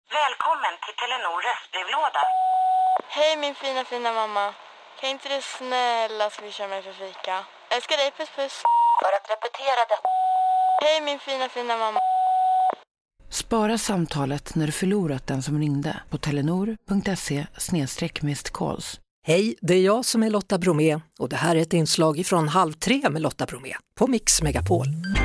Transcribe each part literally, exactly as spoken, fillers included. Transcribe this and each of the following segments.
Välkommen till Telenor röstbrevlåda. Hej min fina fina mamma. Kan inte du snälla swisha mig för fika? Älskar dig, puss puss. För att repetera det. Hej min fina fina mamma. Spara samtalet när du förlorat den som ringde på telenor.se snedstreck missed calls. Hej, det är jag som är Lotta Bromé och det här är ett inslag från Halv tre med Lotta Bromé på Mix Megapol.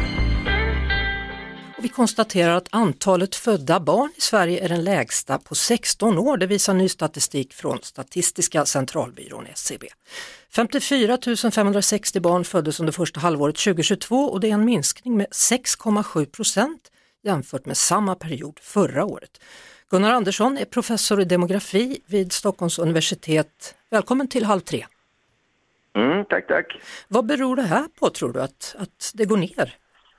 Och vi konstaterar att antalet födda barn i Sverige är den lägsta på sexton år. Det visar ny statistik från Statistiska centralbyrån S C B. femtiofyra tusen femhundrasextio barn föddes under första halvåret tjugohundratjugotvå och det är en minskning med sex komma sju procent jämfört med samma period förra året. Gunnar Andersson är professor i demografi vid Stockholms universitet. Välkommen till Halv tre. Mm, tack, tack. Vad beror det här på, tror du, att, att det går ner?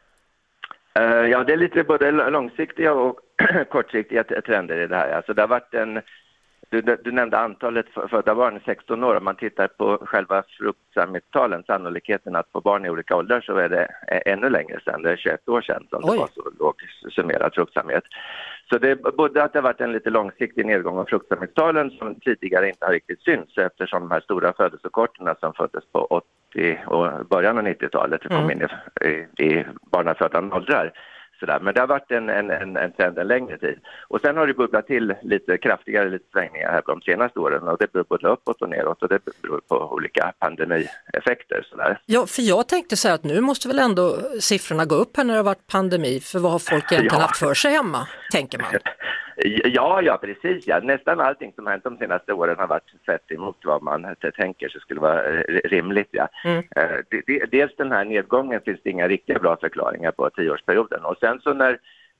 Uh, ja, det är lite både långsiktiga och kortsiktiga trender i det här. Alltså det har varit en, du, du nämnde antalet födda barn i sexton år. Om man tittar på själva fruktsamhetstalen, sannolikheten att få barn i olika åldrar, så är det ännu längre sedan. Det är tjugoett år sedan som Oj. det var så låg summerad fruktsamhet. Så det är både att det har varit en lite långsiktig nedgång av fruktsamhetstalen som tidigare inte har riktigt synts, eftersom de här stora födelsekorterna som föddes på åttio och början av nittiotalet kom mm. in i, i, i barnafödande åldrar. Sådär. Men det har varit en, en, en, en trend en längre tid. Och sen har det bubblat till lite kraftigare lite svängningar här de senaste åren. Och det beror både uppåt och neråt och det beror på olika pandemieffekter. Sådär. Ja, för jag tänkte säga att nu måste väl ändå siffrorna gå upp här när det har varit pandemi. För vad har folk egentligen ja. haft för sig hemma, tänker man? Ja, ja, precis. Ja. Nästan allting som har hänt de senaste åren har varit sett emot vad man tänker så skulle vara rimligt. Ja. Mm. Dels den här nedgången finns det inga riktigt bra förklaringar på tioårsperioden. Och sen så när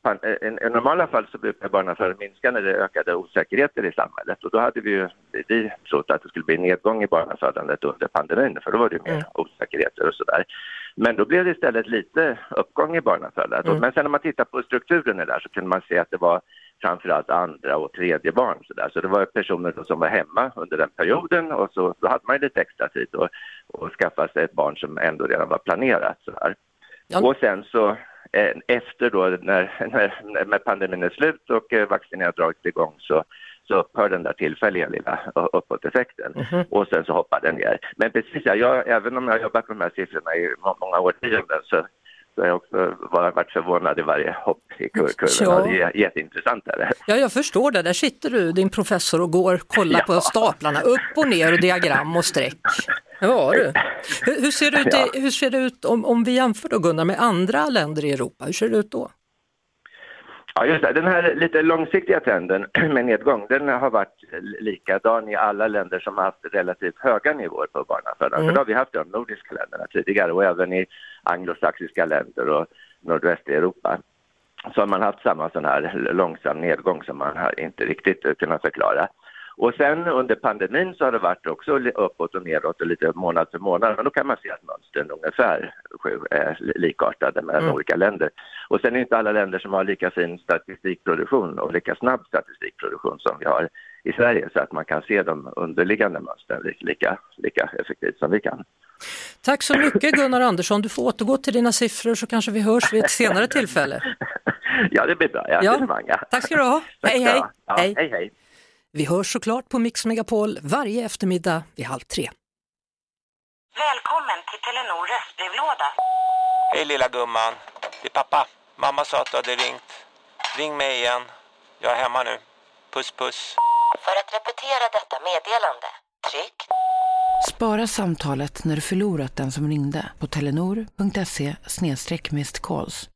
i normala fall så brukar barnafödandet minska när det ökade osäkerheter i samhället. Och då hade vi ju vi trott att det skulle bli nedgång i barnafödandet under pandemin, för då var det ju mer mm. osäkerheter och sådär. Men då blev det istället lite uppgång i barnafödandet. Mm. Men sen när man tittar på strukturen där så kunde man se att det var framförallt andra och tredje barn. Så, där. Så det var personer som var hemma under den perioden och så då hade man lite extra tid och, och skaffa sig ett barn som ändå redan var planerat. Så där. Ja. Och sen så eh, efter då när, när, när pandemin är slut och eh, vaccinen har dragit igång så, så upphör den där tillfälliga lilla uppåt-effekten. Mm-hmm. Och sen så hoppar den ner. Men precis, ja, jag, även om jag har jobbat med de här siffrorna i många årtionden så Så jag har också varit förvånad i varje hopp i kurvan. Ja. Det är jätteintressant. Är det. Ja, jag förstår det. Där sitter du, din professor, och går kollar ja. på staplarna. Upp och ner och diagram och streck. Ja, du. Hur, hur ser det ut, ja. hur ser det ut om, om vi jämför då, Gunnar, med andra länder i Europa? Hur ser det ut då? Ja, just det. Den här lite långsiktiga trenden med nedgång, den har varit likadan i alla länder som har haft relativt höga nivåer på barnafödande. Mm. För då har vi haft de nordiska länderna tidigare och även i anglosaxiska länder och nordväst i Europa. Så har man haft samma sån här långsam nedgång som man har inte riktigt kunnat förklara. Och sen under pandemin så har det varit också uppåt och neråt och lite månad för månad. Men då kan man se att mönstren ungefär är likartade mellan mm. olika länder. Och sen är det inte alla länder som har lika fin statistikproduktion och lika snabb statistikproduktion som vi har i Sverige. Så att man kan se de underliggande mönstren lika, lika effektivt som vi kan. Tack så mycket, Gunnar Andersson. Du får återgå till dina siffror så kanske vi hörs vid ett senare tillfälle. Ja, det blir bra. Ja, ja. Det många. Tack ska du ha. Hej, hej. Ja, hej. hej, hej. Vi hörs såklart på Mix Megapol varje eftermiddag vid halv tre. Välkommen till Telenor röstbrevlåda. Hej lilla gumman. Det är pappa. Mamma sa att du hade ringt. Ring mig igen. Jag är hemma nu. Puss puss. För att repetera detta meddelande, tryck. Spara samtalet när du förlorat den som ringde på telenor.se snedstreck missed calls.